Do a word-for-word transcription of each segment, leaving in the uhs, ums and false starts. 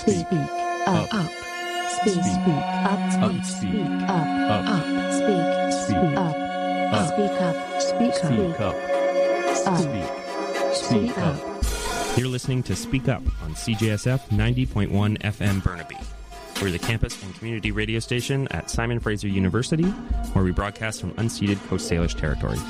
Speak up. Up. Speak up. Speak. Speak up. Up. Speak. Speak up. Speak up. Speak up. Speak. Speak up. You're listening to Speak Up on C J S F ninety point one F M Burnaby. We're the campus and community radio station at Simon Fraser University, where we broadcast from unceded Coast Salish territories.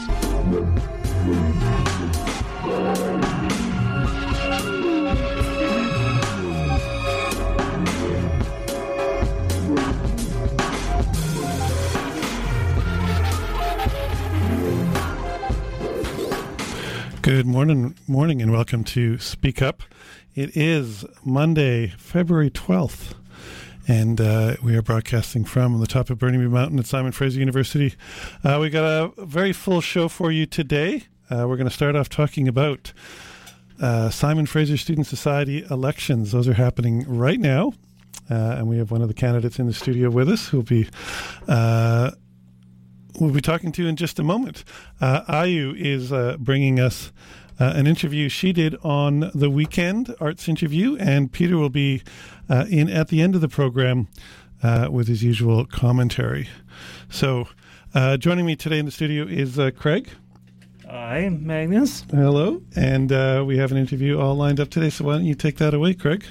Good morning, morning, and welcome to Speak Up. It is Monday, February twelfth, and uh, we are broadcasting from the top of Burnaby Mountain at Simon Fraser University. Uh, we got a very full show for you today. Uh, we're going to start off talking about uh, Simon Fraser Student Society elections. Those are happening right now, uh, and we have one of the candidates in the studio with us who will be uh, we'll be talking to in just a moment. Uh, Ayu is uh, bringing us uh, an interview she did on the weekend, arts interview, and Peter will be uh, in at the end of the program uh, with his usual commentary. So uh, joining me today in the studio is uh, Craig. Hi, Magnus. Hello. And uh, we have an interview all lined up today, so why don't you take that away, Craig?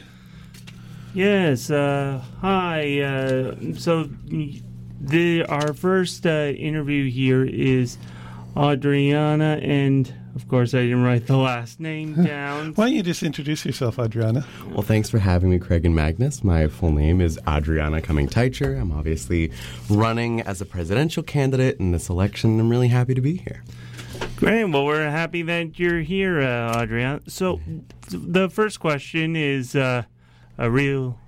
Yes, uh, hi. Uh, so... The, our first uh, interview here is Adriana, and of course I didn't write the last name down. Why don't you just introduce yourself, Adriana? Well, thanks for having me, Craig and Magnus. My full name is Adriana Cumming-Teicher. I'm obviously running as a presidential candidate in this election. I'm really happy to be here. Great. Well, we're happy that you're here, uh, Adriana. So the first question is uh, a real...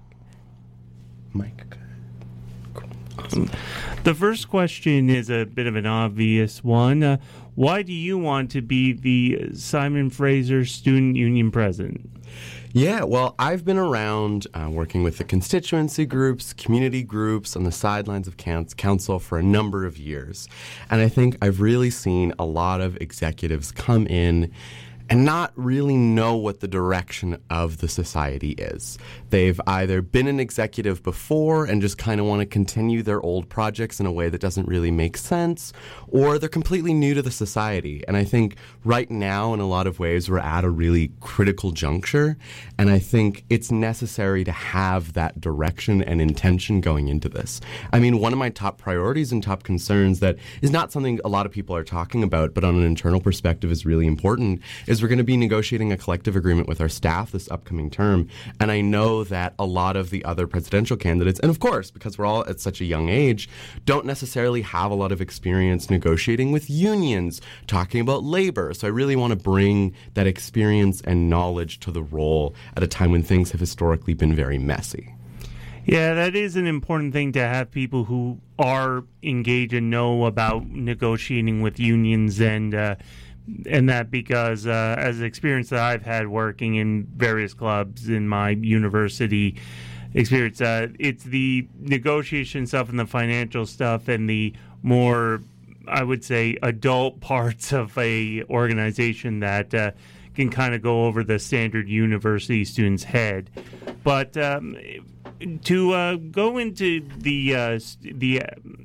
Mike. Awesome. The first question is a bit of an obvious one. Uh, why do you want to be the Simon Fraser Student Union president? Yeah, well, I've been around uh, working with the constituency groups, community groups, on the sidelines of council for a number of years. And I think I've really seen a lot of executives come in and not really know what the direction of the society is. They've either been an executive before and just kind of want to continue their old projects in a way that doesn't really make sense, or they're completely new to the society. And I think right now, in a lot of ways, we're at a really critical juncture, and I think it's necessary to have that direction and intention going into this. I mean, one of my top priorities and top concerns that is not something a lot of people are talking about, but on an internal perspective is really important, is we're going to be negotiating a collective agreement with our staff this upcoming term. And I know that a lot of the other presidential candidates, and of course, because we're all at such a young age, don't necessarily have a lot of experience negotiating with unions, talking about labor. So I really want to bring that experience and knowledge to the role at a time when things have historically been very messy. Yeah, that is an important thing to have people who are engaged and know about negotiating with unions and uh, And that because uh, as an experience that I've had working in various clubs in my university experience, uh, it's the negotiation stuff and the financial stuff and the more, I would say, adult parts of a organization that uh, can kind of go over the standard university student's head. But um, to uh, go into the uh, the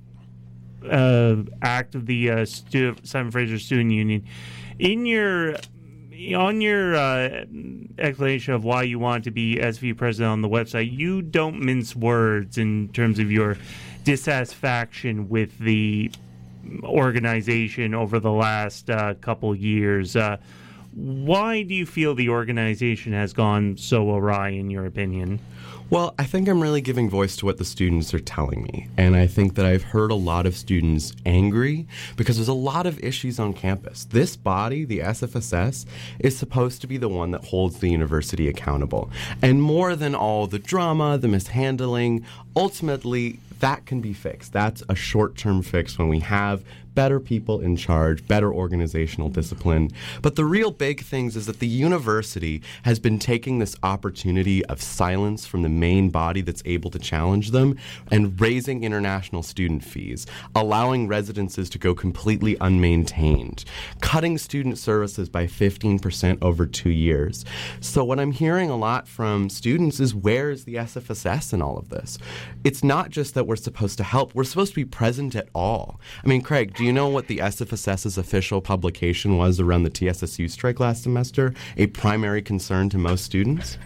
Uh, act of the uh, Stu- Simon Fraser Student Union, in your on your uh, explanation of why you want to be S V U president on the website, you don't mince words in terms of your dissatisfaction with the organization over the last uh, couple years. Uh, why do you feel the organization has gone so awry, in your opinion? Well, I think I'm really giving voice to what the students are telling me. And I think that I've heard a lot of students angry because there's a lot of issues on campus. This body, the S F S S, is supposed to be the one that holds the university accountable. And more than all the drama, the mishandling, ultimately, that can be fixed. That's a short-term fix when we have better people in charge, better organizational discipline. But the real big things is that the university has been taking this opportunity of silence from the main body that's able to challenge them and raising international student fees, allowing residences to go completely unmaintained, cutting student services by fifteen percent over two years. So what I'm hearing a lot from students is, where is the S F S S in all of this? It's not just that we're supposed to help, we're supposed to be present at all. I mean, Craig, do you know what the S F S S's official publication was around the T S S U strike last semester? A primary concern to most students?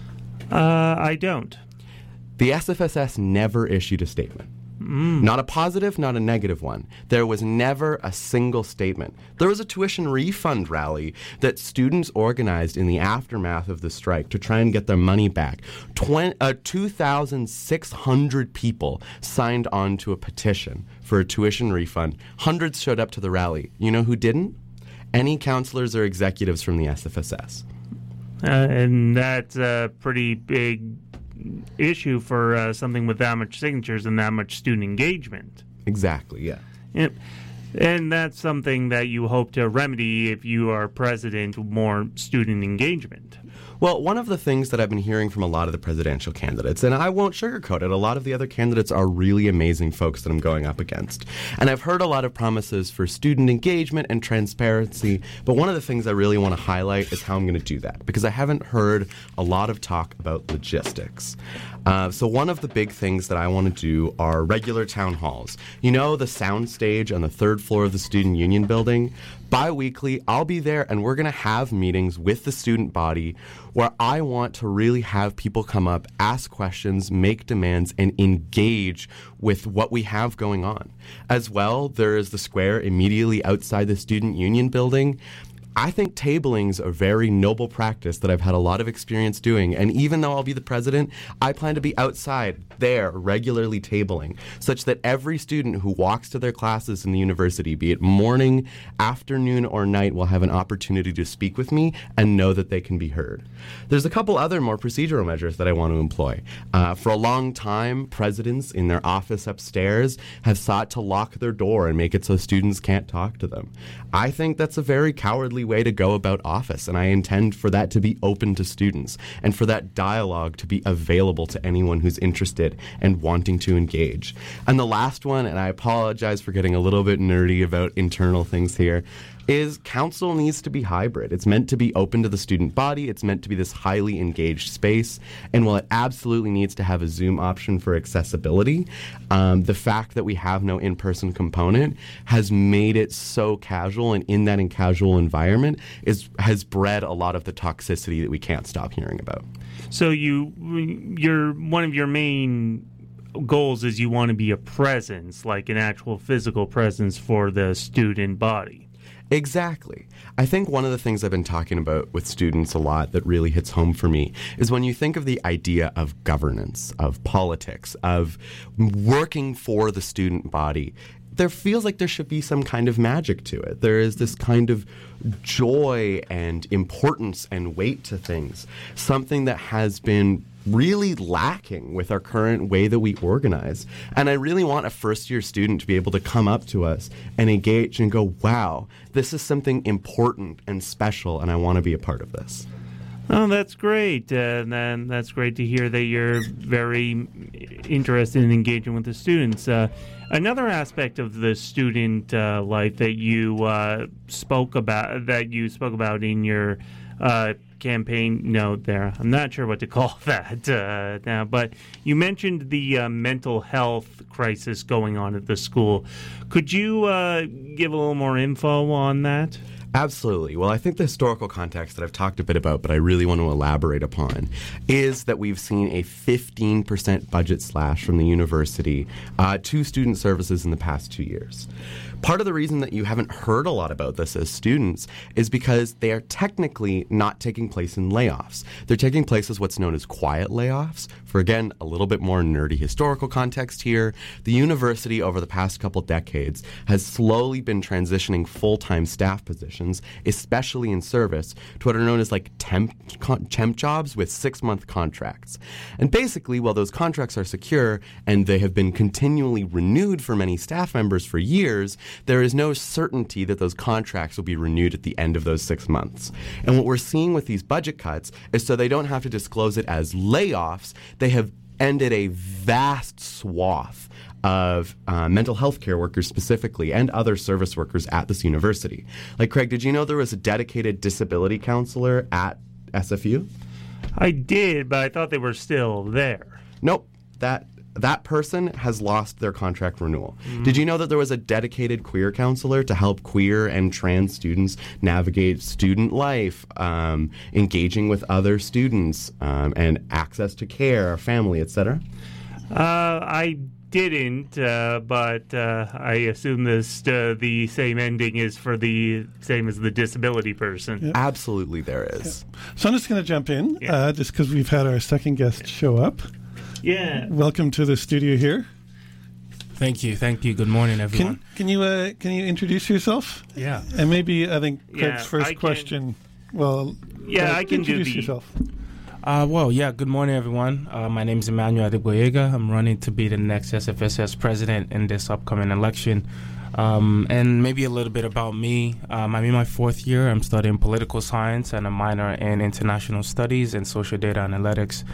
Uh, I don't. The S F S S never issued a statement. Mm. Not a positive, not a negative one. There was never a single statement. There was a tuition refund rally that students organized in the aftermath of the strike to try and get their money back. twenty, uh, two thousand six hundred people signed on to a petition for a tuition refund. Hundreds showed up to the rally. You know who didn't? Any counselors or executives from the S F S S. Uh, and that's a pretty big issue for uh, something with that much signatures and that much student engagement. Exactly, yeah. Yep. And that's something that you hope to remedy if you are president, more student engagement. Well, one of the things that I've been hearing from a lot of the presidential candidates, and I won't sugarcoat it, a lot of the other candidates are really amazing folks that I'm going up against. And I've heard a lot of promises for student engagement and transparency, but one of the things I really want to highlight is how I'm going to do that, because I haven't heard a lot of talk about logistics. Uh, so one of the big things that I want to do are regular town halls. You know, the sound stage on the third floor of the Student Union building? Bi-weekly, I'll be there, and we're going to have meetings with the student body where I want to really have people come up, ask questions, make demands, and engage with what we have going on. As well, there is the square immediately outside the Student Union building. I think tabling is a very noble practice that I've had a lot of experience doing. And even though I'll be the president, I plan to be outside there regularly tabling, such that every student who walks to their classes in the university, be it morning, afternoon, or night, will have an opportunity to speak with me and know that they can be heard. There's a couple other more procedural measures that I want to employ. Uh, for a long time, presidents in their office upstairs have sought to lock their door and make it so students can't talk to them. I think that's a very cowardly way to go about office, and I intend for that to be open to students and for that dialogue to be available to anyone who's interested and wanting to engage. And the last one, and I apologize for getting a little bit nerdy about internal things here, is council needs to be hybrid. It's meant to be open to the student body. It's meant to be this highly engaged space. And while it absolutely needs to have a Zoom option for accessibility, um, the fact that we have no in-person component has made it so casual, and in that in casual environment is has bred a lot of the toxicity that we can't stop hearing about. So you, you're one of your main goals is you want to be a presence, like an actual physical presence for the student body. Exactly. I think one of the things I've been talking about with students a lot that really hits home for me is when you think of the idea of governance, of politics, of working for the student body, there feels like there should be some kind of magic to it. There is this kind of joy and importance and weight to things, something that has been really lacking with our current way that we organize. And I really want a first-year student to be able to come up to us and engage and go, wow, this is something important and special, and I want to be a part of this. Oh, that's great. Uh, and then that's great to hear that you're very interested in engaging with the students. Uh, another aspect of the student uh, life that you uh, spoke about, that you spoke about in your uh, campaign note there, I'm not sure what to call that uh, now, but you mentioned the uh, mental health crisis going on at the school. Could you uh, give a little more info on that? Absolutely. Well, I think the historical context that I've talked a bit about, but I really want to elaborate upon, is that we've seen a fifteen percent budget slash from the university uh, to student services in the past two years. Part of the reason that you haven't heard a lot about this as students is because they are technically not taking place in layoffs. They're taking place as what's known as quiet layoffs. For, again, a little bit more nerdy historical context here, the university over the past couple decades has slowly been transitioning full-time staff positions positions, especially in service, to what are known as like temp, con- temp jobs with six-month contracts. And basically, while those contracts are secure and they have been continually renewed for many staff members for years, there is no certainty that those contracts will be renewed at the end of those six months. And what we're seeing with these budget cuts is so they don't have to disclose it as layoffs, they have ended a vast swath of uh, mental health care workers specifically and other service workers at this university. Like, Craig, did you know there was a dedicated disability counselor at S F U? I did, but I thought they were still there. Nope. That that person has lost their contract renewal. Mm-hmm. Did you know that there was a dedicated queer counselor to help queer and trans students navigate student life, um, engaging with other students, um, and access to care, family, et cetera? Uh, I didn't, uh, but uh, I assume this uh, the same ending is for the same as the disability person. Yep. Absolutely, there is. Yep. So I'm just going to jump in, yeah. uh, just because we've had our second guest show up. Yeah. Welcome to the studio here. Thank you. Thank you. Good morning, everyone. Can, can you uh, can you introduce yourself? Yeah. And maybe I think Craig's yeah, first I can, question. Well, yeah, uh, I can introduce do the, yourself. Uh, well, yeah. Good morning, everyone. Uh, my name is Emmanuel Adegboyega. I'm running to be the next S F S S president in this upcoming election. Um, and maybe a little bit about me. Um, I'm in my fourth year. I'm studying political science and a minor in international studies and social data analytics.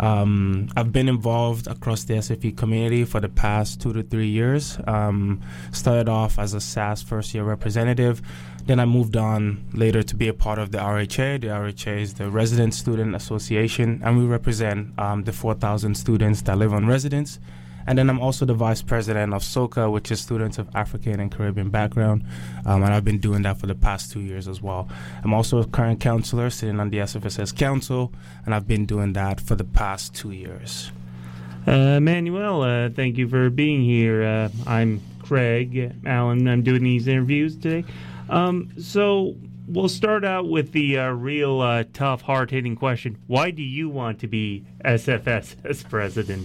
Um, I've been involved across the S F U community for the past two to three years. Um, started off as a S A S first-year representative. Then I moved on later to be a part of the R H A. The R H A is the Resident Student Association, and we represent um, the four thousand students that live on residence. And then I'm also the vice president of SOCA, which is Students of African and Caribbean Background, um, and I've been doing that for the past two years as well. I'm also a current counselor sitting on the S F S S Council, and I've been doing that for the past two years. Uh, Manuel, uh, thank you for being here. Uh, I'm Craig Allen. I'm doing these interviews today. Um, so we'll start out with the uh, real uh, tough, hard-hitting question. Why do you want to be S F S S president?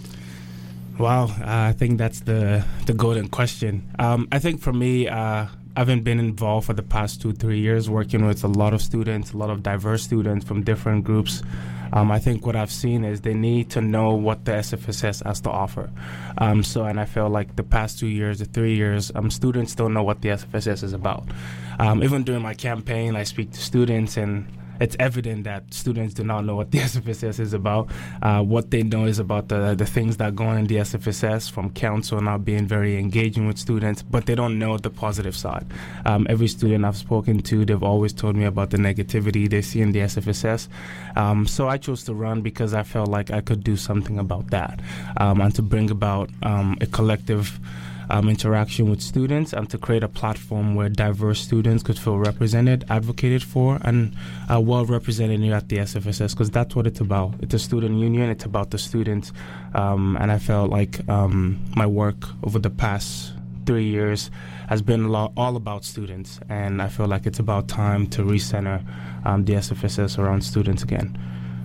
Wow, uh, I think that's the the golden question. Um, I think for me, uh, I haven't been involved for the past two, three years working with a lot of students, a lot of diverse students from different groups. Um, I think what I've seen is they need to know what the S F S S has to offer. Um, so, and I feel like the past two years, the three years, um, students don't know what the S F S S is about. Um, even during my campaign, I speak to students, and it's evident that students do not know what the S F S S is about. Uh, what they know is about the the things that go on in the S F S S, from council not being very engaging with students, but they don't know the positive side. Um, every student I've spoken to, they've always told me about the negativity they see in the S F S S. Um, so I chose to run because I felt like I could do something about that, um, and to bring about um, a collective Um, interaction with students, and to create a platform where diverse students could feel represented, advocated for, and uh, well represented here at the S F S S, because that's what it's about. It's a student union. It's about the students, um, and I felt like um, my work over the past three years has been a lot, all about students, and I feel like it's about time to recenter um, the S F S S around students again.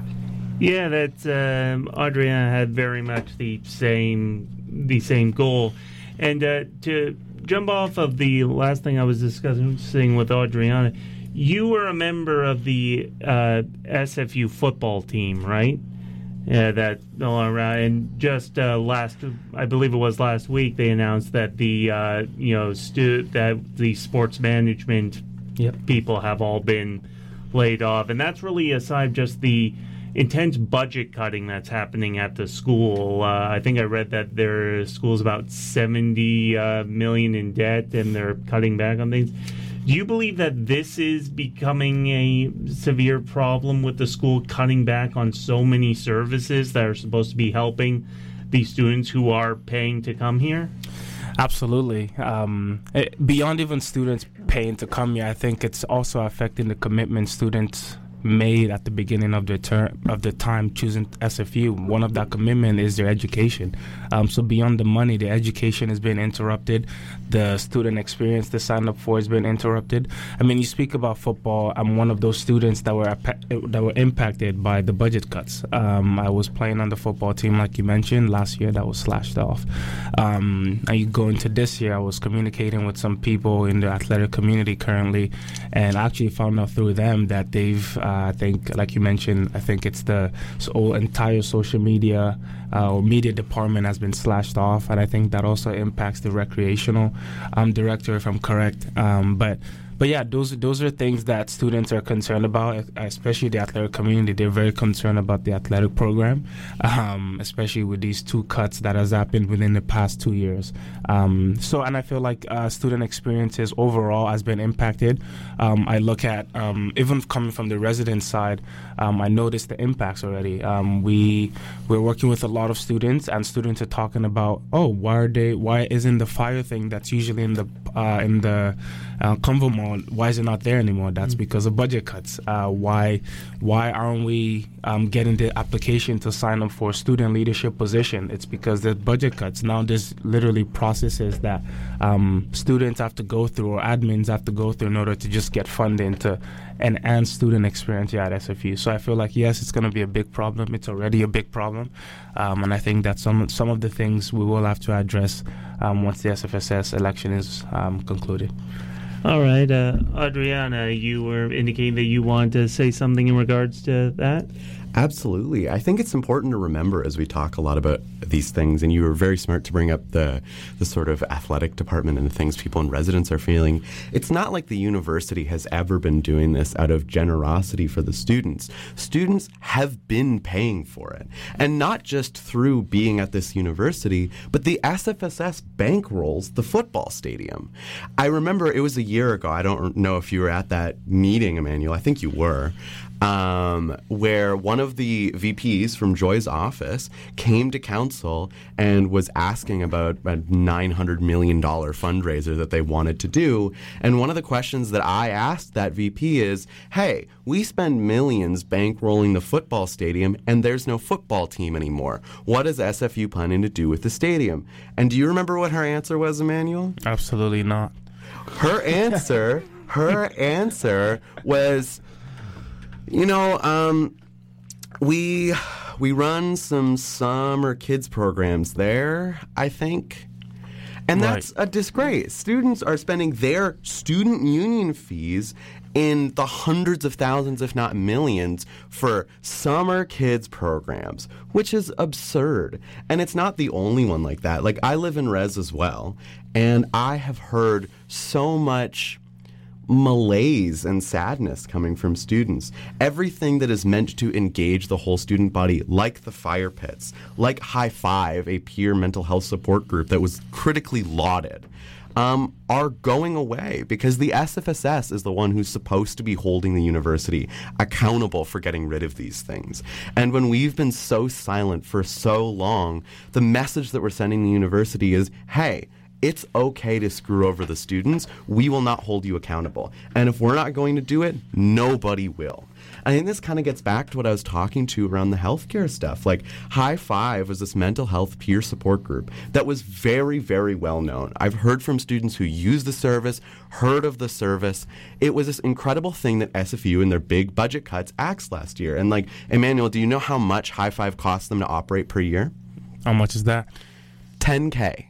Yeah, that's um, Adriana had very much the same the same goal. And uh, to jump off of the last thing I was discussing with Adriana, you were a member of the uh, S F U football team, right? Yeah, that all around. And just uh, last, I believe it was last week, they announced that the uh, you know stu- that the sports management yep. people have all been laid off, and that's really aside just the intense budget cutting that's happening at the school. Uh, I think I read that their school's about seventy uh, million in debt, and they're cutting back on things. Do you believe that this is becoming a severe problem with the school cutting back on so many services that are supposed to be helping these students who are paying to come here? Absolutely. Um, it, beyond even students paying to come here, I think it's also affecting the commitment students made at the beginning of the term of the time choosing S F U. One of that commitment is their education. Um, so beyond the money, the education has been interrupted. The student experience they signed up for has been interrupted. I mean, you speak about football. I'm one of those students that were that were impacted by the budget cuts. Um, I was playing on the football team, like you mentioned, last year that was slashed off. Um, and you go into this year, I was communicating with some people in the athletic community currently, and I actually found out through them that they've, uh, I think, like you mentioned, I think it's the whole entire social media uh, or media department has been slashed off, and I think that also impacts the recreational um, director, if I'm correct. Um, but But yeah, those those are things that students are concerned about, especially the athletic community. They're very concerned about the athletic program, um, especially with these two cuts that has happened within the past two years. Um, so, and I feel like uh, student experiences overall has been impacted. Um, I look at, um, even coming from the resident side, um, I noticed the impacts already. Um, we, we're working with a lot of students, and students are talking about, oh, why are they, why isn't the fire thing that's usually in the, uh, in the uh, Convo Mall, why is it not there anymore? That's because of budget cuts. Uh, why why aren't we um, getting the application to sign up for a student leadership position? It's because there's budget cuts. Now there's literally processes that um, students have to go through or admins have to go through in order to just get funding to enhance student experience here at S F U. So I feel like, yes, it's going to be a big problem. It's already a big problem. Um, and I think that some, some of the things we will have to address um, once the S F S S election is um, concluded. All right, uh, Adriana, you were indicating that you wanted to say something in regards to that? Absolutely. I think it's important to remember as we talk a lot about these things, and you were very smart to bring up the the sort of athletic department and the things people in residence are feeling. It's not like the university has ever been doing this out of generosity for the students. Students have been paying for it, and not just through being at this university, but the S F S S bankrolls the football stadium. I remember it was a year ago. I don't know if you were at that meeting, Emmanuel. I think you were. Um, where one of the V Ps from Joy's office came to council and was asking about a nine hundred million dollars fundraiser that they wanted to do. And one of the questions that I asked that V P is, hey, we spend millions bankrolling the football stadium and there's no football team anymore. What is S F U planning to do with the stadium? And do you remember what her answer was, Emmanuel? Absolutely not. Her answer, her answer was... You know, um, we we run some summer kids programs there, I think. And that's right. A disgrace. Students are spending their student union fees in the hundreds of thousands, if not millions, for summer kids programs, which is absurd. And it's not the only one like that. Like, I live in res as well, and I have heard so much malaise and sadness coming from students. Everything that is meant to engage the whole student body, like the fire pits, like High Five, a peer mental health support group that was critically lauded, um, are going away because the S F S S is the one who's supposed to be holding the university accountable for getting rid of these things. And when we've been so silent for so long, the message that we're sending the university is, hey, it's okay to screw over the students. We will not hold you accountable. And if we're not going to do it, nobody will. I think this kind of gets back to what I was talking to around the healthcare stuff. Like, High Five was this mental health peer support group that was very, very well known. I've heard from students who use the service, heard of the service. It was this incredible thing that S F U in their big budget cuts axed last year. And like, Emmanuel, do you know how much High Five costs them to operate per year? How much is that? ten K.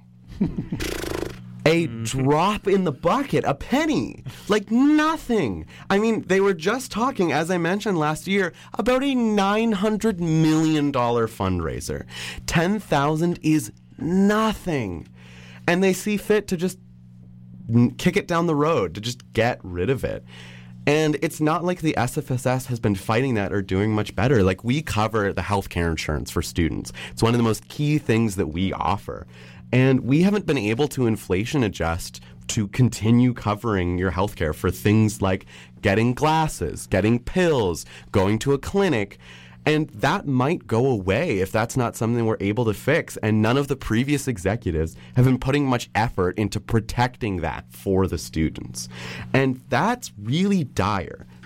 A drop in the bucket, a penny, like nothing. I mean, they were just talking, as I mentioned last year, about a nine hundred million dollars fundraiser. ten thousand is nothing. And they see fit to just kick it down the road, to just get rid of it. And it's not like the S F S S has been fighting that or doing much better. Like, we cover the healthcare insurance for students. It's one of the most key things that we offer. And we haven't been able to inflation adjust to continue covering your healthcare for things like getting glasses, getting pills, going to a clinic. And that might go away if that's not something we're able to fix. And none of the previous executives have been putting much effort into protecting that for the students. And that's really dire.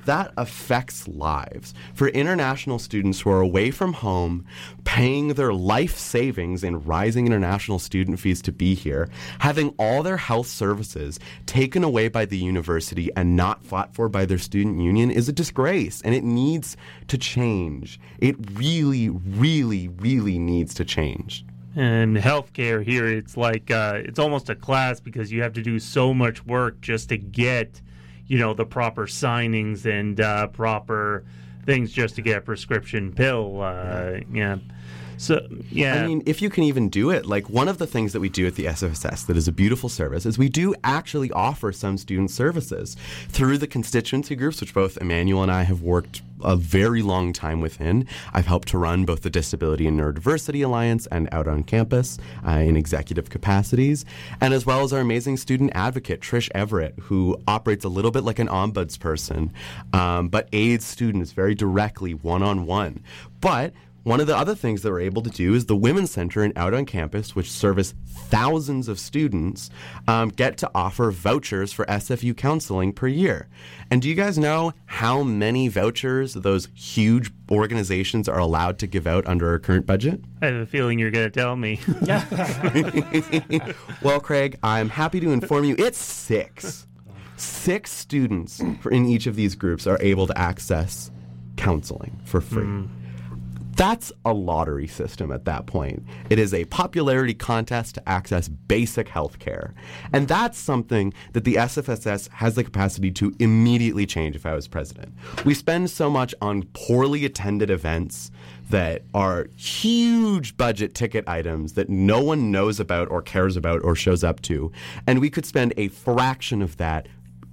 that affects lives. For international students who are away from home, paying their life savings in rising international student fees to be here, having all their health services taken away by the university and not fought for by their student union is a disgrace, and it needs to change. It really, really, really needs to change. And healthcare here, it's like uh, it's almost a class because you have to do so much work just to get, you know, the proper signings and uh, proper things just to get a prescription pill. Uh, yeah. So, yeah. I mean, if you can even do it, like one of the things that we do at the S F S S that is a beautiful service is we do actually offer some student services through the constituency groups, which both Emmanuel and I have worked a very long time within. I've helped to run both the Disability and Neurodiversity Alliance and out on campus uh, in executive capacities, and as well as our amazing student advocate, Trish Everett, who operates a little bit like an ombudsperson, um, but aids students very directly one-on-one. But one of the other things that we're able to do is the Women's Center and Out on Campus, which service thousands of students, um, get to offer vouchers for S F U counseling per year. And do you guys know how many vouchers those huge organizations are allowed to give out under our current budget? I have a feeling you're going to tell me. Well, Craig, I'm happy to inform you it's six. Six students in each of these groups are able to access counseling for free. Mm. That's a lottery system at that point. It is a popularity contest to access basic health care. And that's something that the S F S S has the capacity to immediately change if I was president. We spend so much on poorly attended events that are huge budget ticket items that no one knows about or cares about or shows up to. And we could spend a fraction of that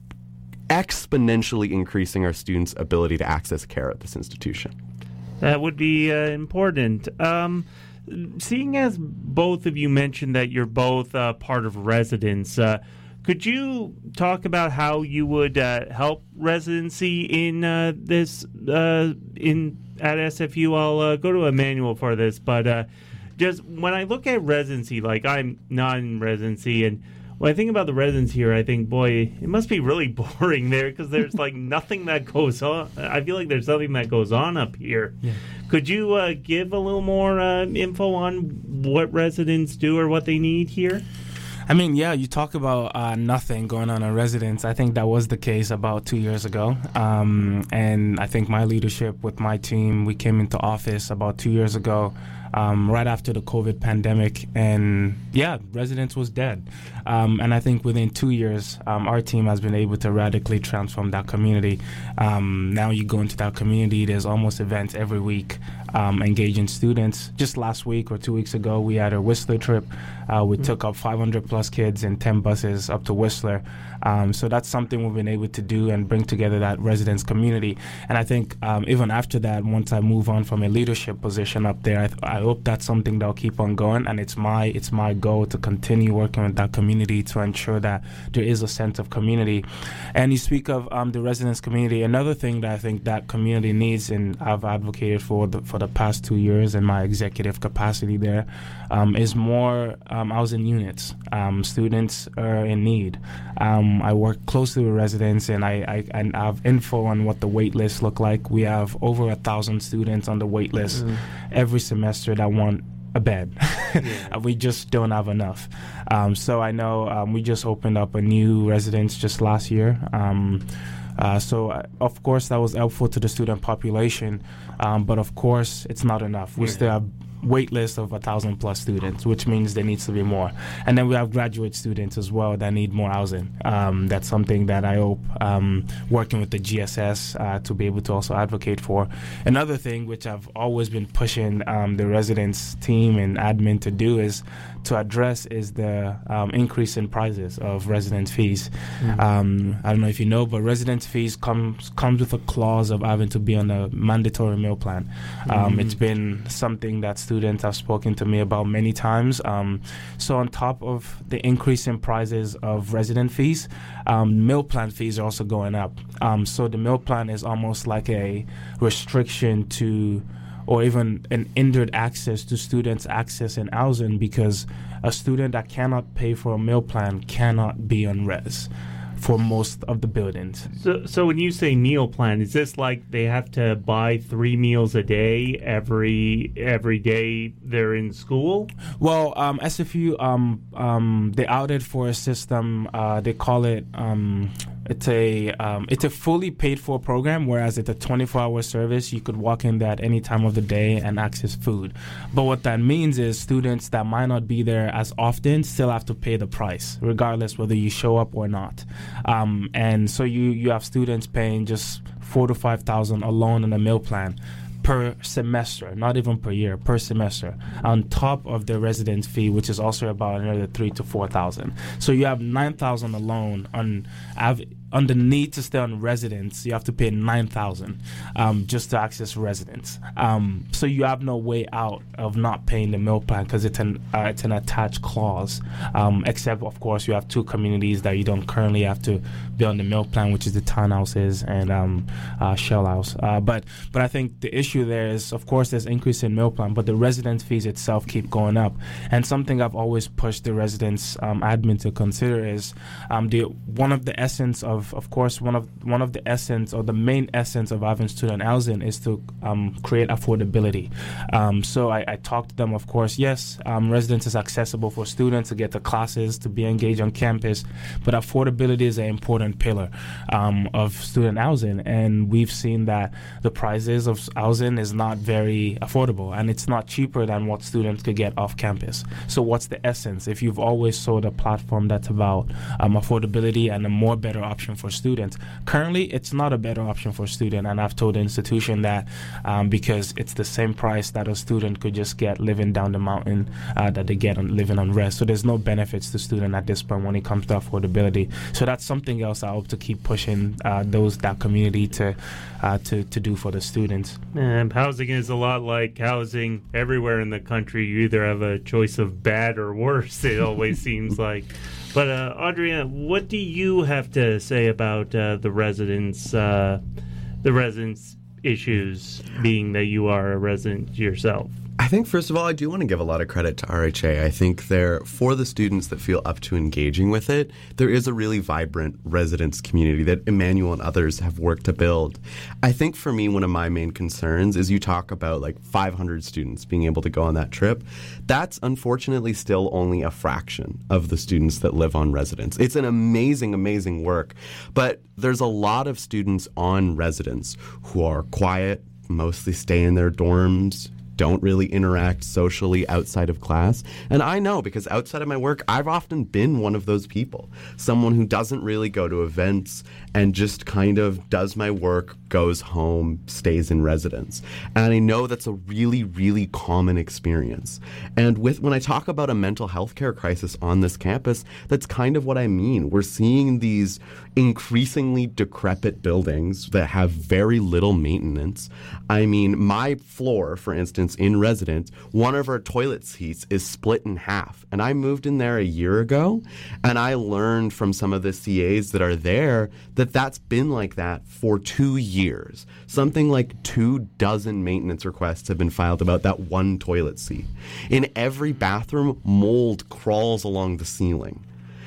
exponentially increasing our students' ability to access care at this institution. That would be uh, important. Um, seeing as both of you mentioned that you're both uh, part of residence, uh, could you talk about how you would uh, help residency in uh, this uh, in at S F U? I'll uh, go to Emmanuel for this, but uh, just when I look at residency, like I'm not in residency, and when I think about the residents here, I think, boy, it must be really boring there because there's like nothing that goes on. I feel like there's nothing that goes on up here. Yeah. Could you uh, give a little more uh, info on what residents do or what they need here? I mean, yeah, you talk about uh, nothing going on in residence. I think that was the case about two years ago. Um, and I think my leadership with my team, we came into office about two years ago. Um, right after the COVID pandemic, and yeah, residence was dead. Um, and I think within two years, um, our team has been able to radically transform that community. Um, now you go into that community, there's almost events every week, um, engaging students. Just last week or two weeks ago, we had a Whistler trip. Uh, we mm-hmm. took up five hundred plus kids in ten buses up to Whistler. Um, so that's something we've been able to do and bring together that residence community. And I think um, even after that, once I move on from a leadership position up there, I, th- I hope that's something that'll keep on going. And it's my it's my goal to continue working with that community to ensure that there is a sense of community. And you speak of um, the residence community. Another thing that I think that community needs, and I've advocated for the, for the past two years in my executive capacity there, um, is more um, housing units. Um, students are in need. Um, I work closely with residents, and I, I, and I have info on what the wait lists look like. We have over a thousand students on the wait list mm. every semester that want a bed. Yeah. We just don't have enough. Um, so I know um, we just opened up a new residence just last year. Um, uh, so, uh, of course, that was helpful to the student population, um, but, of course, it's not enough. We yeah. still have wait list of a thousand plus students, which means there needs to be more. And then we have graduate students as well that need more housing. Um, that's something that I hope um, working with the G S S uh, to be able to also advocate for. Another thing which I've always been pushing um, the residence team and admin to do is to address is the um, increase in prices of residence fees. Mm-hmm. Um, I don't know if you know, but residence fees comes comes with a clause of having to be on a mandatory meal plan. Um, mm-hmm. It's been something that students have spoken to me about many times. Um, so on top of the increase in prices of resident fees, um, meal plan fees are also going up. Um, so the meal plan is almost like a restriction to, or even an hindered access to students' access in housing, because a student that cannot pay for a meal plan cannot be on res. for most of the buildings. So, so when you say meal plan, is this like they have to buy three meals a day every every day they're in school? Well, um, S F U, um, um, they outed for a system. Uh, they call it. Um, It's a um, it's a fully paid for program, whereas it's a twenty-four hour service. You could walk in there at any time of the day and access food. But what that means is students that might not be there as often still have to pay the price, regardless whether you show up or not. Um, and so you, you have students paying just four to five thousand alone in a meal plan per semester, not even per year, per semester, on top of the residence fee, which is also about another three to four thousand. So you have nine thousand alone on av- on the need to stay on residence. You have to pay nine thousand um, just to access residence. Um, so you have no way out of not paying the meal plan because it's an uh, it's an attached clause. Um, except of course you have two communities that you don't currently have to be on the meal plan, which is the townhouses and um, uh, shell house. Uh, but but I think the issue there is, of course, there's increase in meal plan, but the residence fees itself keep going up. And something I've always pushed the residence um, admin to consider is um, the one of the essence of Of, of course, one of one of the essence or the main essence of having student housing is to um, create affordability. Um, so I, I talked to them, of course, yes, um, residence is accessible for students to get to classes, to be engaged on campus, but affordability is an important pillar um, of student housing. And we've seen that the prices of housing is not very affordable, and it's not cheaper than what students could get off campus. So what's the essence? If you've always sold a platform that's about um, affordability and a more better option for students. Currently, it's not a better option for student, and I've told the institution that um, because it's the same price that a student could just get living down the mountain uh, that they get on living on rest. So there's no benefits to student at this point when it comes to affordability. So that's something else I hope to keep pushing uh, those that community to uh, to to do for the students. And housing is a lot like housing everywhere in the country. You either have a choice of bad or worse. It always seems like. But uh, Audrina, what do you have to say about uh, the residents, uh, the residents' issues, being that you are a resident yourself? I think, first of all, I do want to give a lot of credit to R H A. I think they're, for the students that feel up to engaging with it, there is a really vibrant residence community that Emmanuel and others have worked to build. I think for me, one of my main concerns is you talk about like five hundred students being able to go on that trip. That's unfortunately still only a fraction of the students that live on residence. It's an amazing, amazing work, but there's a lot of students on residence who are quiet, mostly stay in their dorms, don't really interact socially outside of class. And I know, because outside of my work, I've often been one of those people. Someone who doesn't really go to events and just kind of does my work, goes home, stays in residence. And I know that's a really, really common experience. And with when I talk about a mental health care crisis on this campus, that's kind of what I mean. We're seeing these increasingly decrepit buildings that have very little maintenance. I mean, my floor, for instance, in residence, one of our toilet seats is split in half. And I moved in there a year ago, and I learned from some of the C As that are there that that's been like that for two years. Something like two dozen maintenance requests have been filed about that one toilet seat. In every bathroom, mold crawls along the ceiling.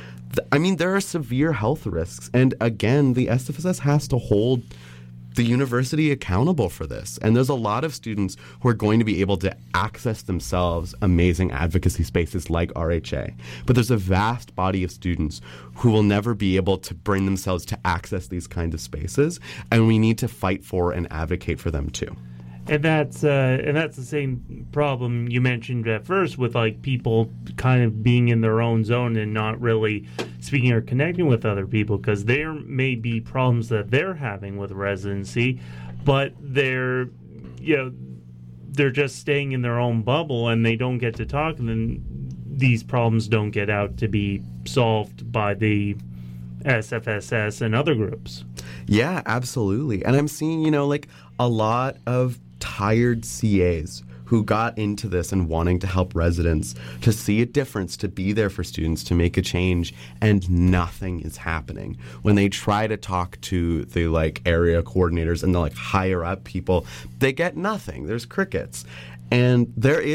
I mean, there are severe health risks. And again, the S F S S has to hold the university accountable for this. And there's a lot of students who are going to be able to access themselves amazing advocacy spaces like R H A. But there's a vast body of students who will never be able to bring themselves to access these kinds of spaces. And we need to fight for and advocate for them too. And that's uh, and that's the same problem you mentioned at first with like people kind of being in their own zone and not really speaking or connecting with other people, because there may be problems that they're having with residency, but they're you know they're just staying in their own bubble and they don't get to talk, and then these problems don't get out to be solved by the S F S S and other groups. Yeah, absolutely. And I'm seeing, you know, like a lot of tired C As who got into this and wanting to help residents, to see a difference, to be there for students, to make a change, and nothing is happening. When they try to talk to the like area coordinators and the like higher up people, they get nothing. There's crickets. And there is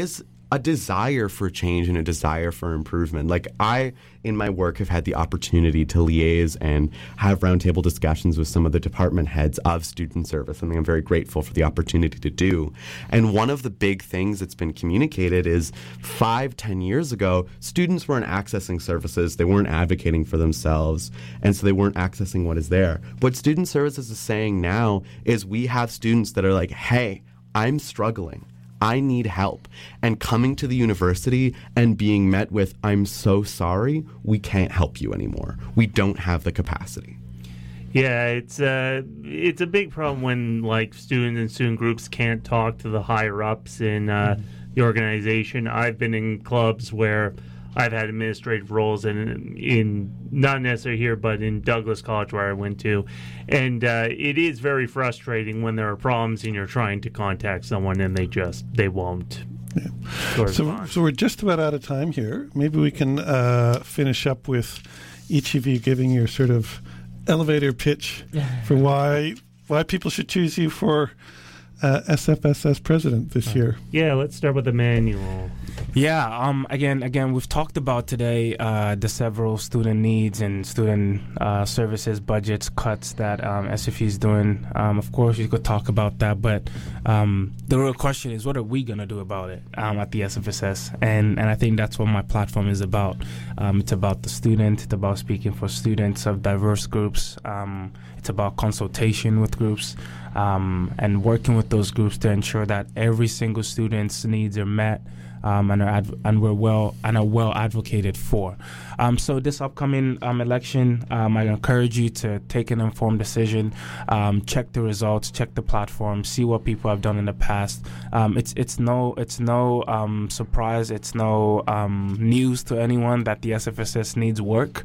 a desire for change and a desire for improvement. Like I, in my work, have had the opportunity to liaise and have roundtable discussions with some of the department heads of student service, something I'm very grateful for the opportunity to do. And one of the big things that's been communicated is five, ten years ago, students weren't accessing services, they weren't advocating for themselves, and so they weren't accessing what is there. What student services is saying now is we have students that are like, hey, I'm struggling. I need help. And coming to the university and being met with, I'm so sorry, we can't help you anymore. We don't have the capacity. Yeah, it's uh, it's a big problem when like students and student groups can't talk to the higher ups in uh, mm-hmm. the organization. I've been in clubs where I've had administrative roles in, in not necessarily here, but in Douglas College where I went to. And uh, it is very frustrating when there are problems and you're trying to contact someone and they just, they won't. Yeah. So, so we're just about out of time here. Maybe we can uh, finish up with each of you giving your sort of elevator pitch for why why people should choose you for uh, S F S S president this year. Yeah, let's start with Emmanuel. Yeah, um, again, again, we've talked about today uh, the several student needs and student uh, services budgets cuts that um, S F E is doing. Um, of course, you could talk about that, but um, the real question is, what are we going to do about it um, at the S F S S? And and I think that's what my platform is about. Um, it's about the student. It's about speaking for students of diverse groups. Um, it's about consultation with groups um, and working with those groups to ensure that every single student's needs are met. Um, and are adv- and we're well and are well advocated for. Um, so this upcoming um, election, um, I encourage you to take an informed decision. Um, check the results, check the platform, see what people have done in the past. Um, it's it's no it's no um, surprise, it's no um, news to anyone that the S F S S needs work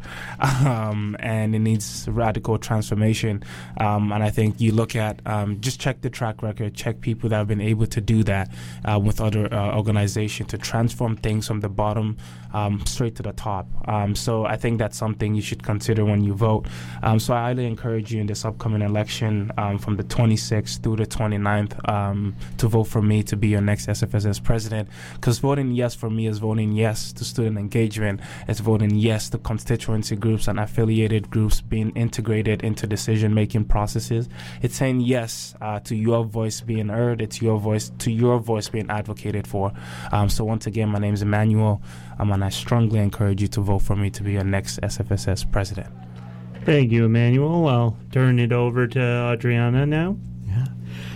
um, and it needs radical transformation. Um, and I think you look at um, just check the track record, check people that have been able to do that uh, with other uh, organizations, to transform things from the bottom um, straight to the top. Um, so I think that's something you should consider when you vote. Um, so I highly encourage you in this upcoming election um, from the twenty-sixth through the twenty-ninth um, to vote for me to be your next S F S S president, because voting yes for me is voting yes to student engagement. It's voting yes to constituency groups and affiliated groups being integrated into decision-making processes. It's saying yes uh, to your voice being heard. It's your voice to your voice being advocated for. Um, So once again, my name is Emmanuel, um, and I strongly encourage you to vote for me to be your next S F S S president. Thank you, Emmanuel. I'll turn it over to Adriana now. Yeah.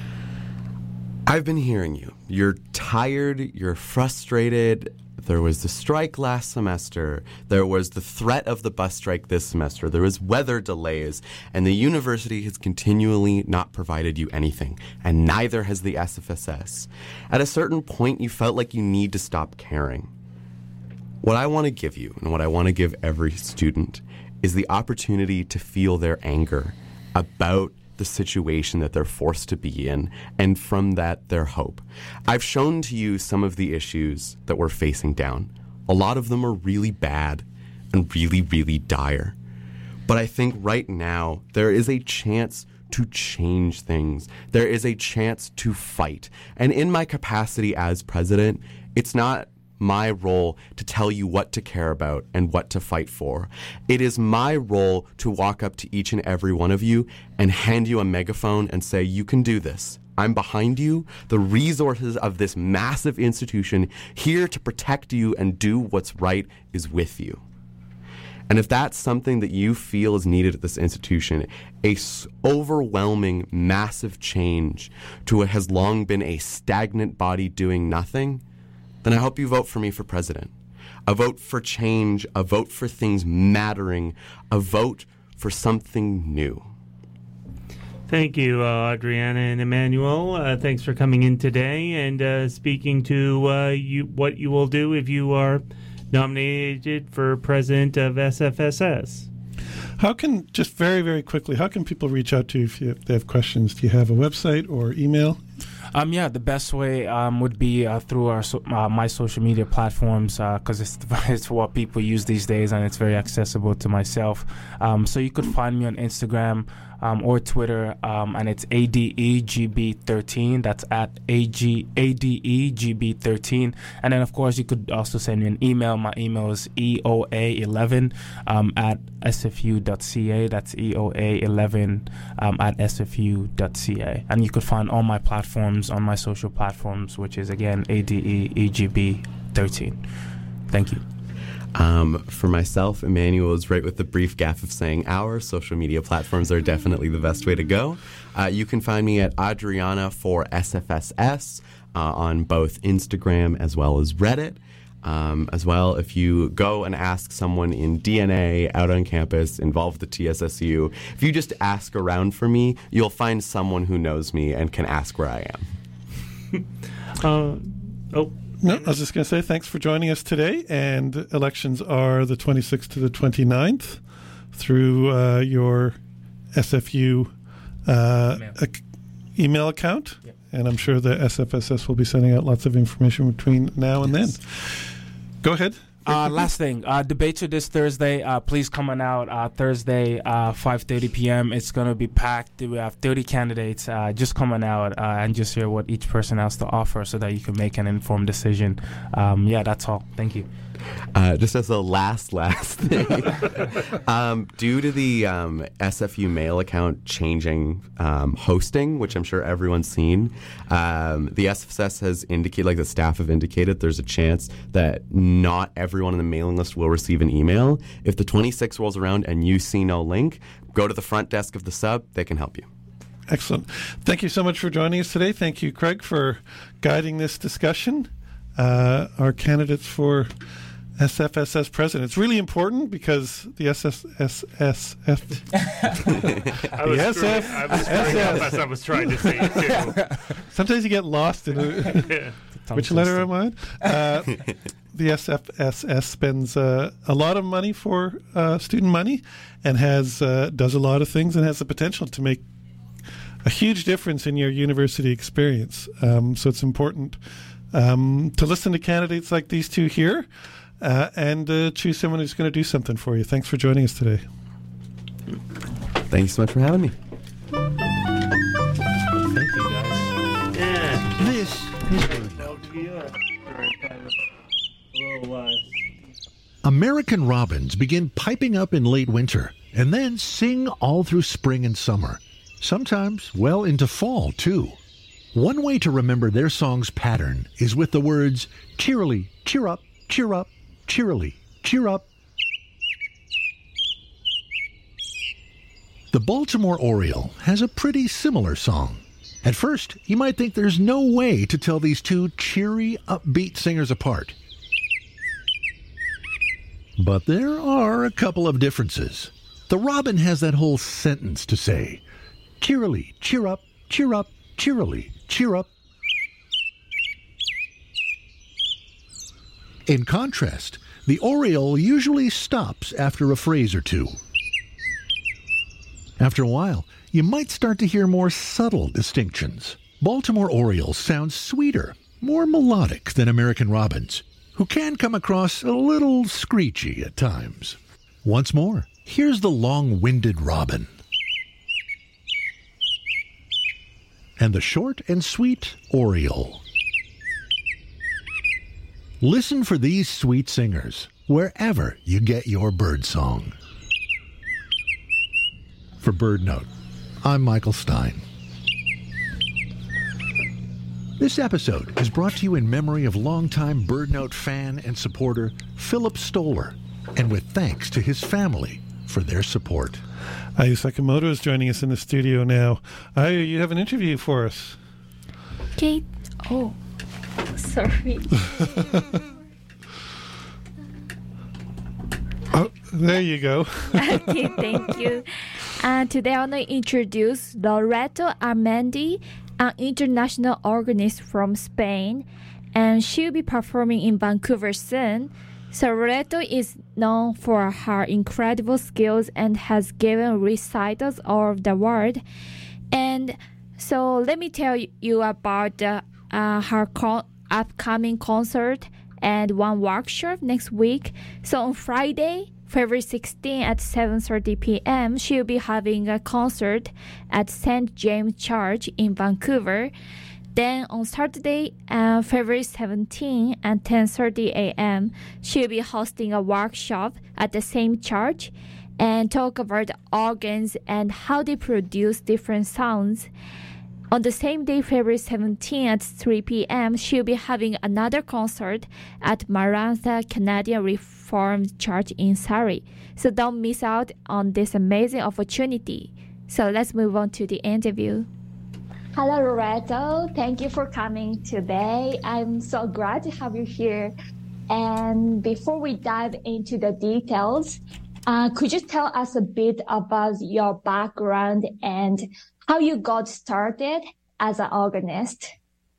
I've been hearing you. You're tired. You're frustrated. There was the strike last semester. There was the threat of the bus strike this semester. There was weather delays. And the university has continually not provided you anything. And neither has the S F S S. At a certain point, you felt like you need to stop caring. What I want to give you, and what I want to give every student, is the opportunity to feel their anger about the situation that they're forced to be in, and from that, their hope. I've shown to you some of the issues that we're facing down. A lot of them are really bad and really, really dire. But I think right now, there is a chance to change things. There is a chance to fight. And in my capacity as president, it's not my role to tell you what to care about and what to fight for. It is my role to walk up to each and every one of you and hand you a megaphone and say, you can do this. I'm behind you. The resources of this massive institution here to protect you and do what's right is with you. And if that's something that you feel is needed at this institution, a s- overwhelming, massive change to what has long been a stagnant body doing nothing, then I hope you vote for me for president. A vote for change, a vote for things mattering, a vote for something new. Thank you, uh, Adriana and Emmanuel. Uh, thanks for coming in today and uh, speaking to uh, you what you will do if you are nominated for president of S F S S. How can, just very, very quickly, how can people reach out to you if, you, if they have questions? Do you have a website or email? Um, yeah, the best way um, would be uh, through our so, uh, my social media platforms because uh, it's it's what people use these days and it's very accessible to myself. Um, so you could find me on Instagram um, or Twitter, um, and it's A D E G B thirteen. That's at A G A D E G B thirteen. And then, of course, you could also send me an email. My email is E O A eleven um, at S F U dot C A. That's E O A eleven um, at S F U dot C A. And you could find all my platforms on my social platforms, which is, again, A D E E G B thirteen. Thank you. Um, for myself, Emmanuel is right with the brief gaffe of saying our social media platforms are definitely the best way to go. Uh, you can find me at Adriana for S F S S uh, on both Instagram as well as Reddit. Um, as well, if you go and ask someone in D N A out on campus involved with the T S S U, if you just ask around for me, you'll find someone who knows me and can ask where I am. uh, oh. No, I was just going to say thanks for joining us today. And elections are the twenty-sixth to the twenty-ninth through uh, your S F U uh, Email. ac- email account. Yep. And I'm sure the S F S S will be sending out lots of information between now and Yes. then. Go ahead. Uh, last thing, uh, debates are this Thursday. Uh, please come on out uh, Thursday, uh, five thirty p.m. It's going to be packed. We have thirty candidates. Uh, just come on out uh, and just hear what each person has to offer so that you can make an informed decision. Um, yeah, that's all. Thank you. Uh, just as a last, last thing, um, due to the um, S F U mail account changing um, hosting, which I'm sure everyone's seen, um, the S F S S has indicated, like the staff have indicated, there's a chance that not everyone on the mailing list will receive an email. If the twenty-sixth rolls around and you see no link, go to the front desk of the sub. They can help you. Excellent. Thank you so much for joining us today. Thank you, Craig, for guiding this discussion. Uh, our candidates for S F S S president. It's really important because the S S S S F I was, The screwing, S F I was screwing up as I was trying to say it, too. Sometimes you get lost in a, Yeah. which letter am I? Uh, the S F S S spends uh, a lot of money for uh, student money and has uh, does a lot of things and has the potential to make a huge difference in your university experience. Um, so it's important um, to listen to candidates like these two here uh, and uh, choose someone who's going to do something for you. Thanks for joining us today. Thank you so much for having me. Thank you, guys. Yeah. This is Bird That Note. would be uh, kind of a little, uh, American robins begin piping up in late winter and then sing all through spring and summer. Sometimes well into fall, too. One way to remember their song's pattern is with the words, cheerily, cheer up, cheer up, cheerily, cheer up. The Baltimore Oriole has a pretty similar song. At first, you might think there's no way to tell these two cheery, upbeat singers apart. But there are a couple of differences. The robin has that whole sentence to say, cheerily, cheer up, cheer up, cheerily, cheer up. In contrast, the oriole usually stops after a phrase or two. After a while, you might start to hear more subtle distinctions. Baltimore orioles sound sweeter, more melodic than American robins, who can come across a little screechy at times. Once more, here's the long-winded robin. And the short and sweet oriole. Listen for these sweet singers wherever you get your bird song. For Bird Note, I'm Michael Stein. This episode is brought to you in memory of longtime Bird Note fan and supporter Philip Stoller, and with thanks to his family for their support. Ayu Sakamoto is joining us in the studio now. Ayu, you have an interview for us. Okay. Oh, sorry. Oh, there you go. Okay, thank you. Uh, today I want to introduce Loreto Armendi, an international organist from Spain, and she'll be performing in Vancouver soon. So Loreto is known for her incredible skills and has given recitals all over the world. And So let me tell you about uh, uh, her con- upcoming concert and one workshop next week. So on Friday, February sixteenth at seven thirty p.m., she'll be having a concert at Saint James Church in Vancouver. Then on Saturday, uh, February seventeenth at ten thirty a.m., she'll be hosting a workshop at the same church and talk about organs and how they produce different sounds. On the same day, February seventeenth at three p.m., she'll be having another concert at Maranatha Canadian Reformed Church in Surrey. So don't miss out on this amazing opportunity. So let's move on to the interview. Hello, Loretto. Thank you for coming today. I'm so glad to have you here. And before we dive into the details, uh, could you tell us a bit about your background and how you got started as an organist?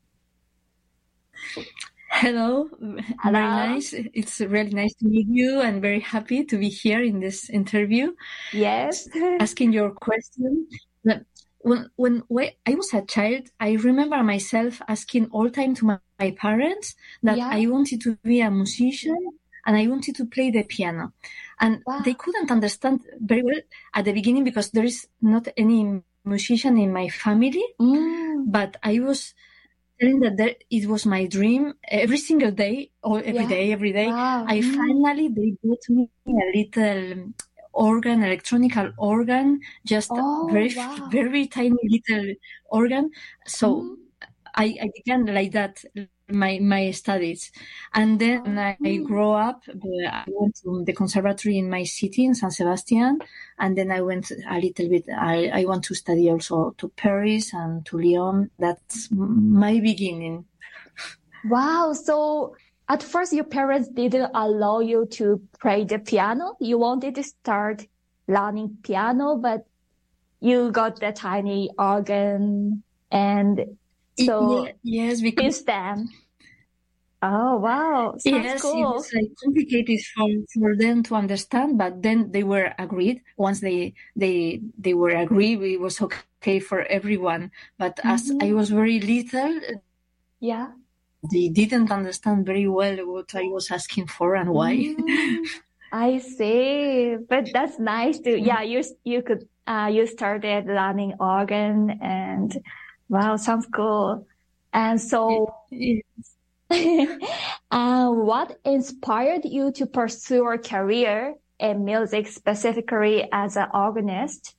Hello. Hello, very nice. It's really nice to meet you and very happy to be here in this interview. Yes. Asking your question. When, when when I was a child, I remember myself asking all the time to my, my parents that yeah. I wanted to be a musician and I wanted to play the piano. And wow. they couldn't understand very well at the beginning because there is not any musician in my family, mm. but I was telling that there, it was my dream every single day, or every yeah. day, every day. Wow. I mm. finally, they bought me a little organ, electronic organ, just oh, a very, wow. very tiny little organ. So mm. I, I began like that, my, my studies. And then oh. I, I grew up, I went to the conservatory in my city in San Sebastian. And then I went a little bit, I, I want to study also to Paris and to Lyon. That's my beginning. Wow. So at first your parents didn't allow you to play the piano. You wanted to start learning piano, but you got the tiny organ and so yeah, yes, because since then. Oh, wow. Sounds yes, cool. It was like complicated for, for them to understand, but then they were agreed. Once they they they were agreed, it was okay for everyone. But mm-hmm. as I was very little, yeah, they didn't understand very well what I was asking for and why. Mm, I see. But that's nice to, yeah, you you could, uh, you started learning organ and wow, sounds cool. And so, yes. uh, what inspired you to pursue a career in music, specifically as an organist?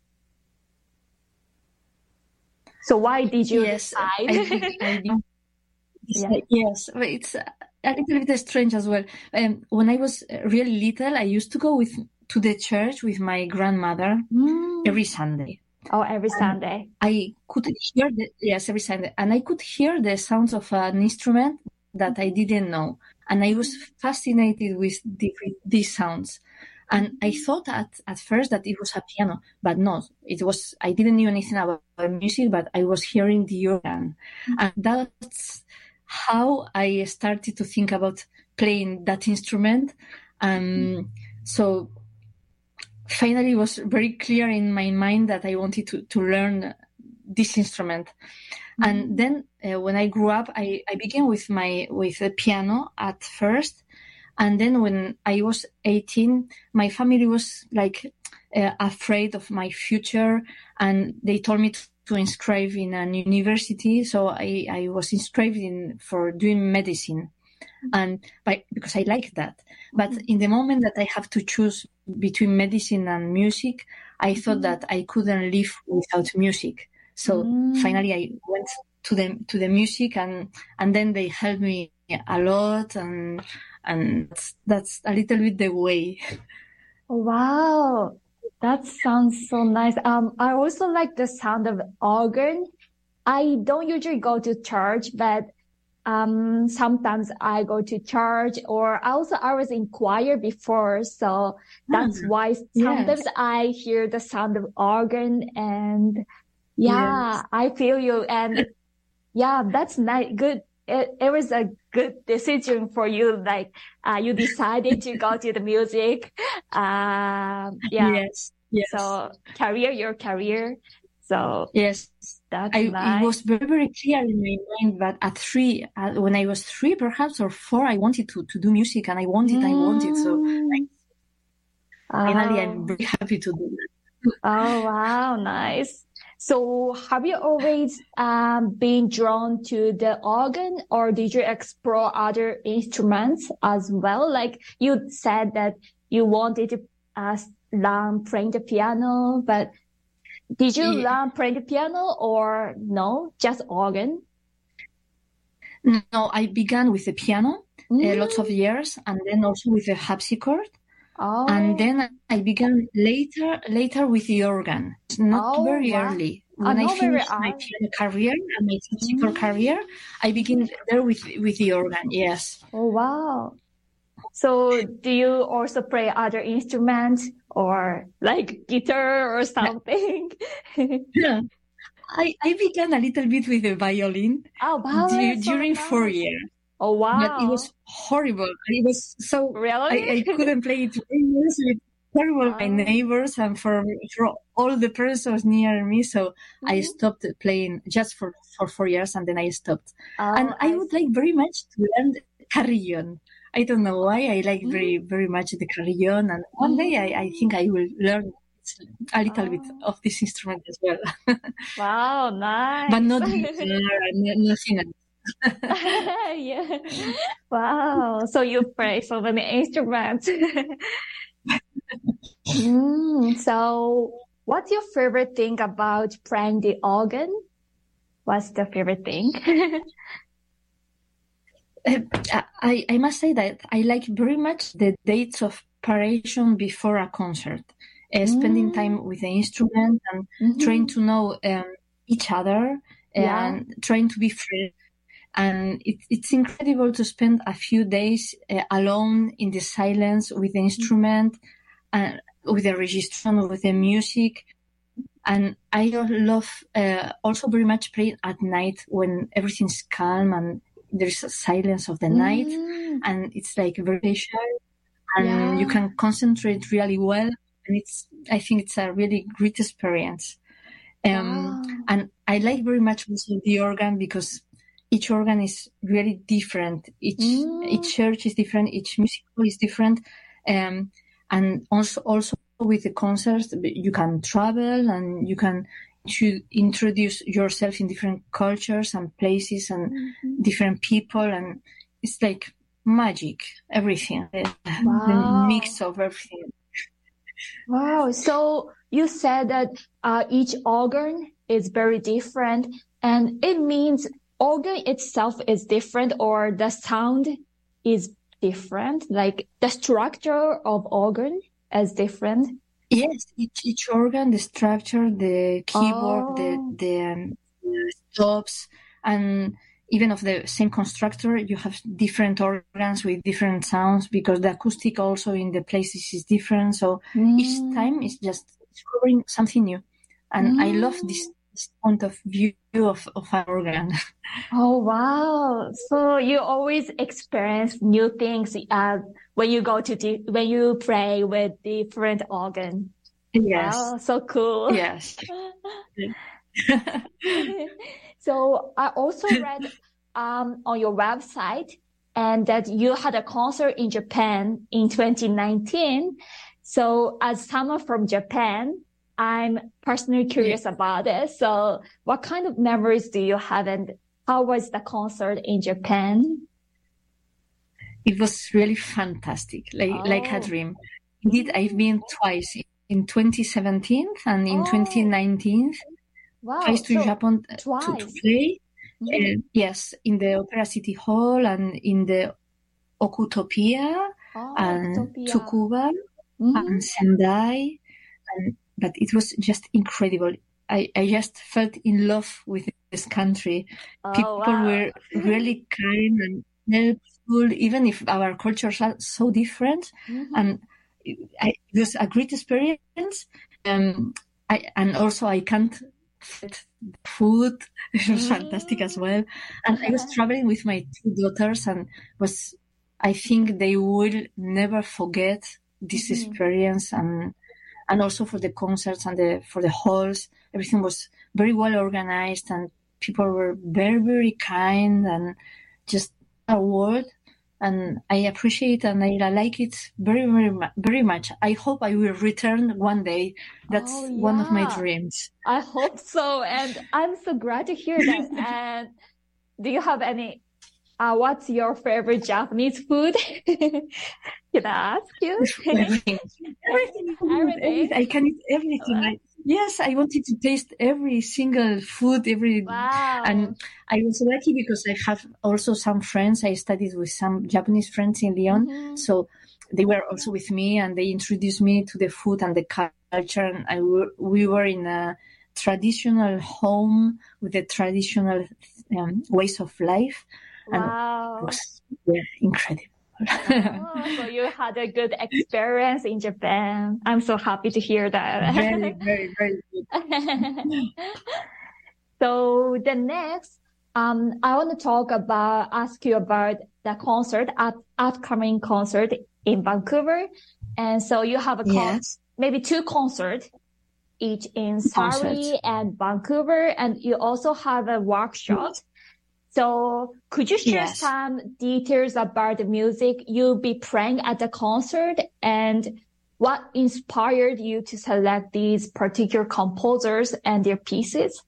So why did you yes, decide? I, I, yeah. Yes, it's a little bit strange as well. Um, when I was really little, I used to go with to the church with my grandmother mm. every Sunday. Oh, every and Sunday. I could hear the, yes, every Sunday. And I could hear the sounds of an instrument that I didn't know. And I was fascinated with the, these sounds. And I thought at, at first that it was a piano, but no, it was, I didn't know anything about music, but I was hearing the organ. And that's how I started to think about playing that instrument. Um, so finally it was very clear in my mind that I wanted to, to learn this instrument. Mm-hmm. And then uh, when I grew up, I, I began with my, with the piano at first. And then when I was eighteen, my family was like uh, afraid of my future. And they told me to, to inscribe in a university. So I, I was inscribed in for doing medicine. And by, because I like that. But mm-hmm. in the moment that I have to choose between medicine and music, I thought mm-hmm. that I couldn't live without music. So mm-hmm. finally I went to the, to the music and, and then they helped me a lot. And, and that's, that's a little bit the way. Wow. That sounds so nice. Um, I also like the sound of organ. I don't usually go to church, but Um, sometimes I go to church or also I was in choir before. So that's mm, why sometimes yes. I hear the sound of organ and yeah, yes. I feel you. And yeah, that's nice. Good. It, it was a good decision for you. Like, uh, you decided to go to the music. Um, uh, yeah. Yes. Yes. So career, your career. So yes, that's I, nice. It was very, very clear in my mind that at three, uh, when I was three, perhaps, or four, I wanted to, to do music, and I wanted, mm. I wanted. So I, oh. finally, I'm very happy to do that. Oh, wow, nice. So have you always um, been drawn to the organ, or did you explore other instruments as well? Like you said that you wanted to uh, learn playing the piano, but did you yeah. learn playing the piano or no, just organ? No, I began with the piano mm. uh, lots of years, and then also with the harpsichord. Oh. And then I began later later with the organ. Not oh, very wow. early. When oh, I finished my piano career and my harpsichord mm. career, I began there with, with the organ, yes. Oh, wow. So do you also play other instruments or like guitar or something? Yeah. I, I began a little bit with the violin oh, wow, d- so during nice. four years. Oh, wow. But it was horrible. It was so... Really? I, I couldn't play it for years with terrible oh. my neighbors and for, for all the persons near me. So mm-hmm. I stopped playing just for, for four years and then I stopped. Oh, and I, I would like very much to learn carillon. I don't know why. I like mm-hmm. very, very much the carillon. And one day I, I think I will learn a little oh. bit of this instrument as well. Wow, nice. But not guitar, nothing else. Yeah. Wow. So you play so many instruments. mm, so what's your favorite thing about playing the organ? What's the favorite thing? I, I must say that I like very much the dates of preparation before a concert. Uh, spending mm. time with the instrument and mm-hmm. trying to know um, each other yeah. and trying to be free. And it, it's incredible to spend a few days uh, alone in the silence with the instrument and with the registration, with the music. And I love uh, also very much playing at night when everything's calm and there's a silence of the mm. night and it's like very shy and yeah. you can concentrate really well. And it's, I think it's a really great experience. Um, wow. And I like very much also the organ because each organ is really different. Each, mm. each church is different. Each musical is different. Um, and also, also with the concerts, you can travel and you can to introduce yourself in different cultures and places and mm-hmm. different people. And it's like magic, everything, wow. the mix of everything. Wow. So you said that uh, each organ is very different, and it means organ itself is different or the sound is different, like the structure of organ is different? Yes, each, each organ, the structure, the keyboard, oh. the, the, um, the stops, and even of the same constructor, you have different organs with different sounds because the acoustic also in the places is different. So mm. each time is just discovering something new. And mm. I love this, this point of view of, of an organ. Oh, wow. So you always experience new things uh, when you go to, di- when you play with different organs. Yes. Wow, so cool. Yes. So I also read um, on your website and that you had a concert in Japan in twenty nineteen. So as someone from Japan, I'm personally curious yes. about it. So what kind of memories do you have and how was the concert in Japan? It was really fantastic, like, oh. like a dream. Indeed, I've been twice in twenty seventeen and in oh. twenty nineteen. Wow. Twice to so Japan twice. To, to play. Mm-hmm. Uh, yes, in the Opera City Hall and in the Okutopia oh, and Okutopia. Tsukuba mm-hmm. and Sendai. And, but it was just incredible. I, I just felt in love with this country. Oh, People wow. were really kind and helpful, even if our cultures are so different. Mm-hmm. And I, it was a great experience. Um, I, and also I can't fit food. It was mm-hmm. fantastic as well. And I was traveling with my two daughters and was, I think they will never forget this mm-hmm. experience. And, and also for the concerts and the, for the halls, everything was very well organized, and people were very, very kind and just a word. And I appreciate and I like it very, very, very much. I hope I will return one day. That's Oh, one of my yeah. dreams. I hope so, and I'm so glad to hear that. And do you have any? Uh, what's your favorite Japanese food? Can I ask you? Everything. Everything. Everything? I can eat everything. I, yes, I wanted to taste every single food, every, Wow. and I was lucky because I have also some friends. I studied with some Japanese friends in Lyon. Mhm. So they were also with me and they introduced me to the food and the culture. And I w- we were in a traditional home with the traditional um, ways of life. And Wow. it was yeah, incredible. Oh, so you had a good experience in Japan. I'm so happy to hear that. Very, very, very good. So the next, um, I want to talk about, ask you about the concert, up, upcoming concert in Vancouver. And so you have a con- Yes. maybe two concerts, each in Surrey Concerts. and Vancouver, and you also have a workshop. So could you share Yes. some details about the music you'll be playing at the concert, and what inspired you to select these particular composers and their pieces?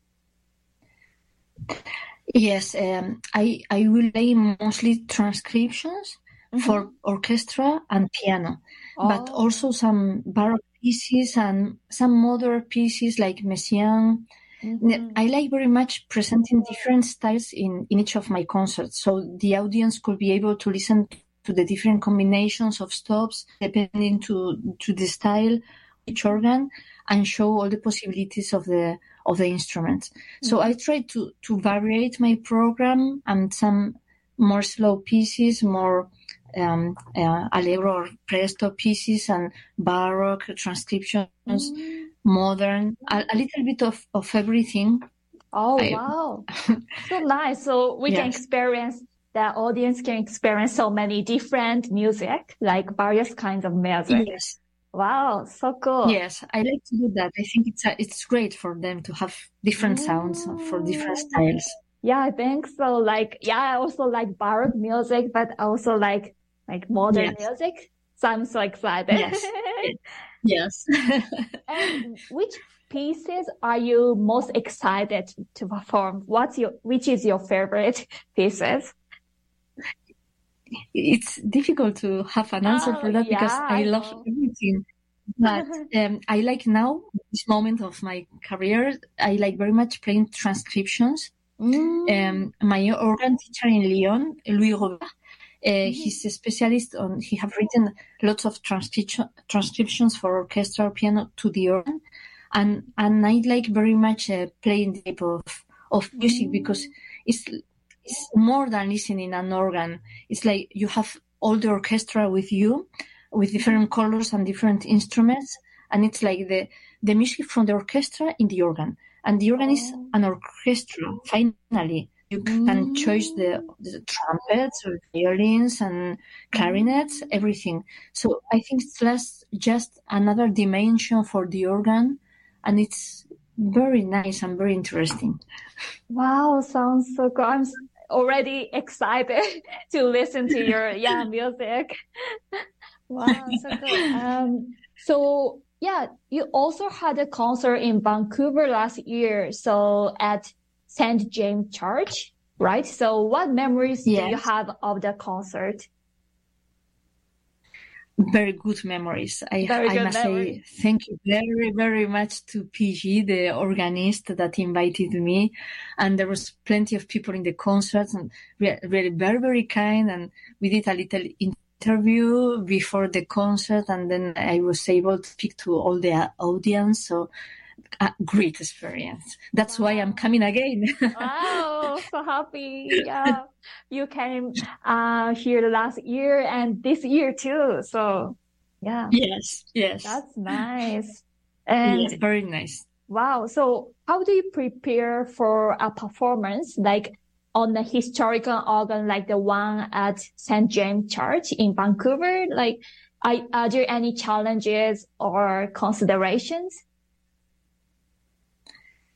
Yes, um, I I will play mostly transcriptions for orchestra and piano, but Oh. also some baroque pieces and some modern pieces like Messiaen. Mhm. I like very much presenting different styles in, in each of my concerts, so the audience could be able to listen to the different combinations of stops depending to to the style, each organ, and show all the possibilities of the of the instruments. So I try to to variate my program and some more slow pieces, more um, uh, allegro or presto pieces, and baroque transcriptions, modern, a, a little bit of, of everything. Oh, I- wow. So nice. So we can Yes. experience, the audience can experience so many different music, like various kinds of music. Yes, Wow, so cool. yes, I like to do that. I think it's a, it's great for them to have different sounds for different styles. Yeah, I think so. Like, yeah, I also like baroque music, but also like like modern Yes. music. So I'm so excited. Yes. Yes. And which pieces are you most excited to perform? What's your, which is your favorite pieces? It's difficult to have an answer Oh, for that because yeah, I I love know. everything. But um, I like now, this moment of my career, I like very much playing transcriptions. Mm. Um, my organ teacher in Lyon, Louis Robert, uh, he's a specialist on, he have written lots of transcription, transcriptions for orchestra or piano to the organ. And, and I like very much uh, playing the type of, of music because it's, it's more than listening an organ. It's like you have all the orchestra with you, with different colors and different instruments. And it's like the, the music from the orchestra in the organ. And the organ is an orchestra, finally. You can choose the, the trumpets or violins and clarinets, everything. So I think it's less just another dimension for the organ, and it's very nice and very interesting. Wow, sounds so good. I'm s- already excited to listen to your yeah music. Wow, so good. Um, so yeah, you also had a concert in Vancouver last year, so at Saint James Church, right? So what memories do you Yes. have of the concert? Very good memories. I, Very I good must memory. say thank you very, very much to P G, the organist that invited me. And there was plenty of people in the concert and re- really very, very kind. And we did a little interview before the concert, and then I was able to speak to all the audience. So a great experience. That's why I'm coming again. Wow, so happy. Yeah, you came uh, here last year and this year too. So yeah, Yes, yes. that's nice. And Yes, very nice. wow, so how do you prepare for a performance like on the historical organ like the one at Saint James Church in Vancouver? Like, are, are there any challenges or considerations?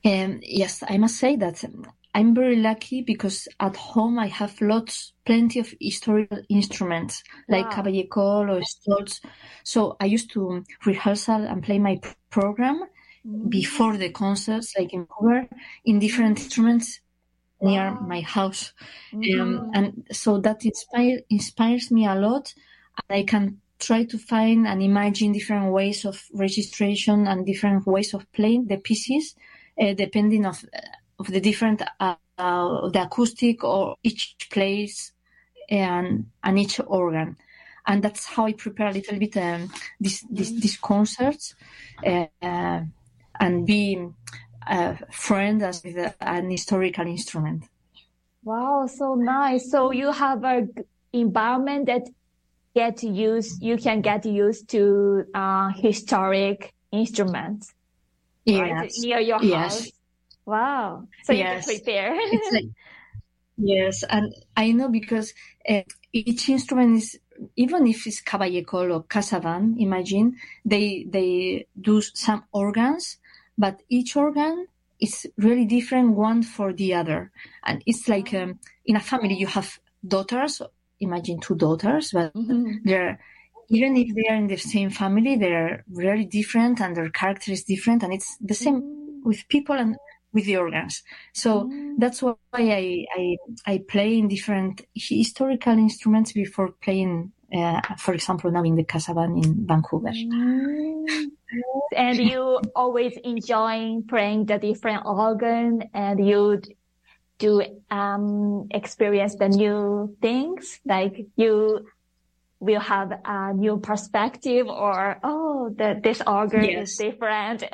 Um, yes, I must say that I'm very lucky because at home I have lots, plenty of historical instruments like Wow. Caballé-Coll or Stolz. So I used to rehearsal and play my p- program before the concerts, like in Vancouver, in different instruments near Wow. my house. Mhm. Um, and so that inspire, inspires me a lot. And I can try to find and imagine different ways of registration and different ways of playing the pieces, uh, depending of of the different uh, uh, the acoustic or each place and and each organ. And that's how I prepare a little bit um, these these these concerts, uh, uh, and be a friend as with a, an historical instrument. Wow, so nice. So you have a g- environment that get used, you can get used to uh, historic instruments, right? Yes, Near your yes, house. Wow. So you can yes. prepare. It's like yes, and I know because uh, each instrument is, even if it's Caballé-Coll or Casavan, imagine they they do some organs, but each organ is really different one for the other, and it's like um, in a family you have daughters. Imagine two daughters, but Mhm. they're even if they are in the same family, they're very different and their character is different, and it's the same with people and with the organs. So that's why I I, I play in different historical instruments before playing, uh, for example, now in the Casavan in Vancouver. Mm. And you always enjoying playing the different organ, and you do um experience the new things, like you will have a new perspective, or oh, that this organ Yes. is different.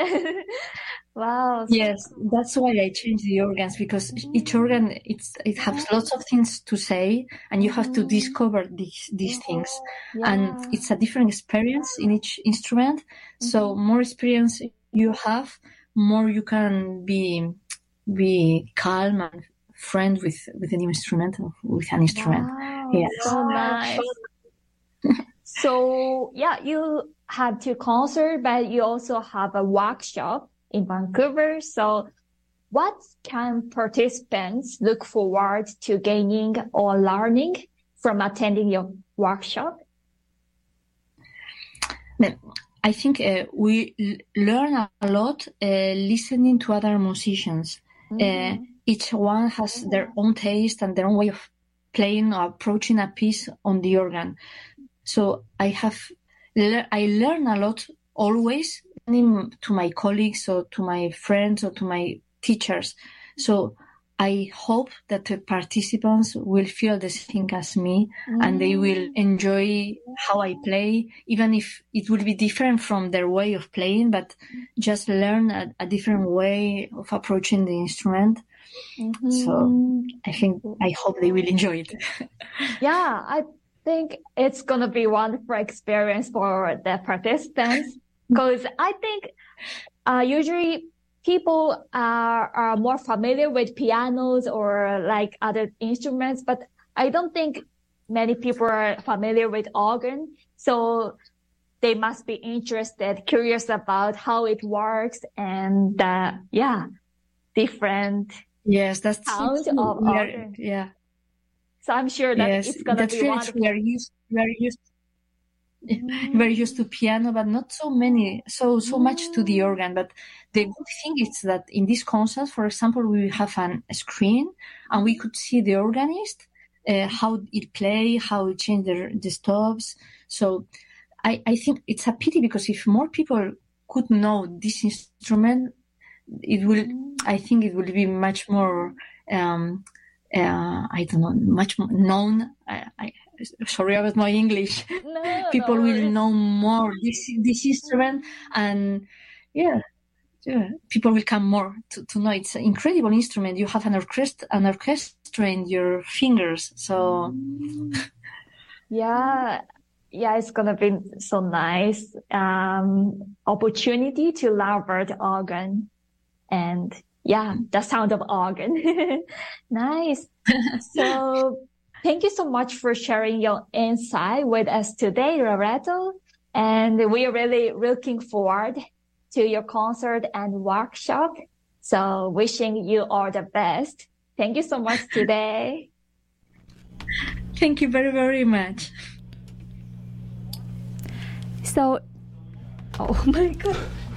Wow. so- Yes, that's why I change the organs, because each organ it's it has lots of things to say, and you have to discover these these things. And Yeah. it's a different experience in each instrument. So more experience you have, more you can be be calm and friend with with a new instrument, with an instrument. Wow, Yes. so nice. So yeah, you have two concerts, but you also have a workshop in Vancouver. So what can participants look forward to gaining or learning from attending your workshop? I think uh, we l- learn a lot uh, listening to other musicians. Uh, each one has their own taste and their own way of playing or approaching a piece on the organ. So I have, le- I learn a lot always, listening to my colleagues or to my friends or to my teachers. So I hope that the participants will feel the same as me, and they will enjoy how I play, even if it will be different from their way of playing, but just learn a, a different way of approaching the instrument. So I think, I hope they will enjoy it. Yeah, I think it's going to be a wonderful experience for the participants, because I think uh, usually people are, are more familiar with pianos or like other instruments, but I don't think many people are familiar with organ. So they must be interested, curious about how it works, and uh, yeah, different Yes, that's sound we of are- organ. yeah. So I'm sure that Yes, it's gonna that's be really wonderful. true. We are used, we are used, very used to piano, but not so many, so so much to the organ. But the good thing is that in this concert, for example, we have an, a screen, and we could see the organist, uh, how it play, how it change the the stops. So I I think it's a pity, because if more people could know this instrument, it will. I think it will be much more. Um, uh, I don't know, much more known. I, I, sorry about my English. No, People no will worries. know more this this instrument, and yeah, yeah, people will come more to, to know it's an incredible instrument. You have an orchestra, an orchestra in your fingers, so Yeah, yeah, it's gonna be so nice um opportunity to learn about the organ, and yeah, the sound of organ. Nice. So thank you so much for sharing your insight with us today, Loreto. And we are really looking forward to your concert and workshop. So wishing you all the best. Thank you so much today. Thank you very, very much. So, oh my God.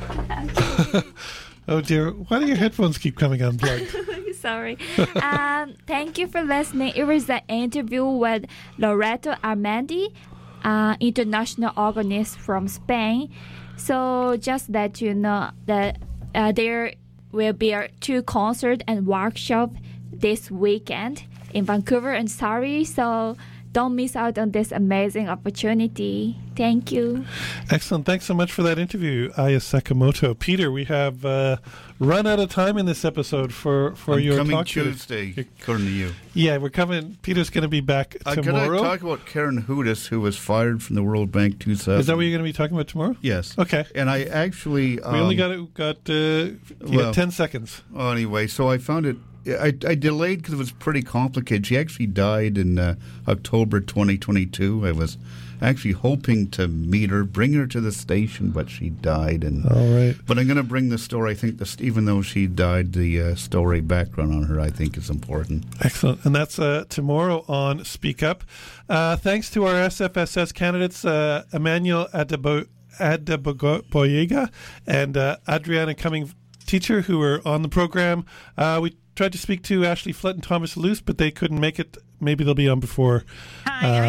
Oh dear, why do your headphones keep coming unplugged? Sorry. um, thank you for listening. It was an interview with Loreto Armendi, uh, international organist from Spain. So just let you know that uh, there will be a two concert and workshop this weekend in Vancouver and Surrey. So don't miss out on this amazing opportunity. Thank you. Excellent. Thanks so much for that interview, Aya Sakamoto. Peter, we have uh, run out of time in this episode for, for I'm your coming talk. Tuesday, according to you. Yeah, we're coming. Peter's going to be back Uh, tomorrow. can I talk about Karen Hudis, who was fired from the World Bank two thousand? Is that what you're going to be talking about tomorrow? Yes. Okay. And I actually... Um, we only got it, got, uh, you well, got ten seconds. Well, anyway, so I found it... I, I delayed because it was pretty complicated. She actually died in uh, October twenty twenty-two. I was actually hoping to meet her, bring her to the station, but she died. And all right. But I'm going to bring the story. I think this, even though she died, the uh, story background on her, I think, is important. Excellent. And that's uh, tomorrow on Speak Up. Uh, thanks to our S F S S candidates, uh, Emmanuel Adebo- Adeboyega and uh, Adriana Cumming Teacher, who were on the program. Uh, we tried to speak to Ashley Flett and Thomas Luce, but they couldn't make it. Maybe they'll be on before. Uh,